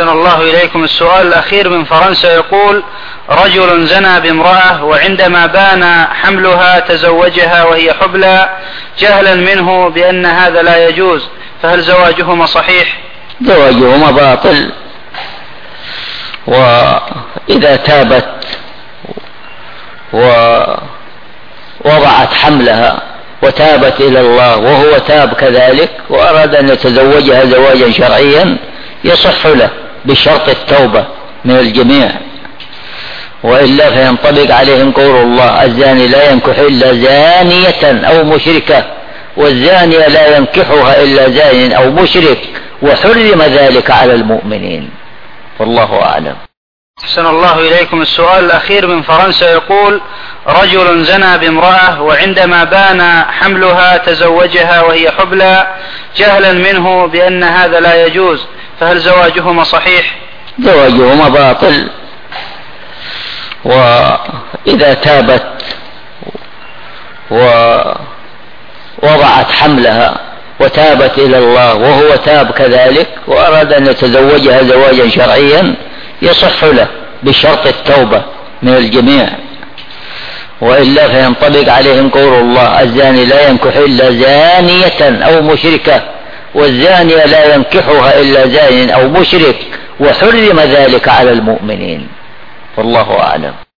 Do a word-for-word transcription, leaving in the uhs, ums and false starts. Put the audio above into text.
أحسن الله إليكم. السؤال الأخير من فرنسا يقول: رجل زنى بامرأة وعندما بان حملها تزوجها وهي حبلى جهلا منه بأن هذا لا يجوز، فهل زواجهما صحيح؟ زواجهما باطل، وإذا تابت ووضعت حملها وتابت إلى الله وهو تاب كذلك وأراد أن يتزوجها زواجا شرعيا يصح له بشرط التوبة من الجميع، وإلا فينطبق عليهم قول الله: الزاني لا ينكح إلا زانية أو مشركة، والزانية لا ينكحها إلا زان أو مشرك، وحرم ذلك على المؤمنين، والله أعلم. أحسن الله إليكم. السؤال الأخير من فرنسا يقول: رجل زنى بامرأة وعندما بان حملها تزوجها وهي حبلى جهلا منه بأن هذا لا يجوز، فهل زواجهما صحيح؟ زواجهما باطل، وإذا تابت ووضعت حملها وتابت إلى الله وهو تاب كذلك وأراد أن يتزوجها زواجا شرعيا يصح له بشرط التوبة من الجميع، وإلا فينطبق عليهم قول الله: الزاني لا ينكح إلا زانية أو مشركة، والزانية لا ينكحها إلا زان أو مشرك، وحرم ذلك على المؤمنين، والله أعلم.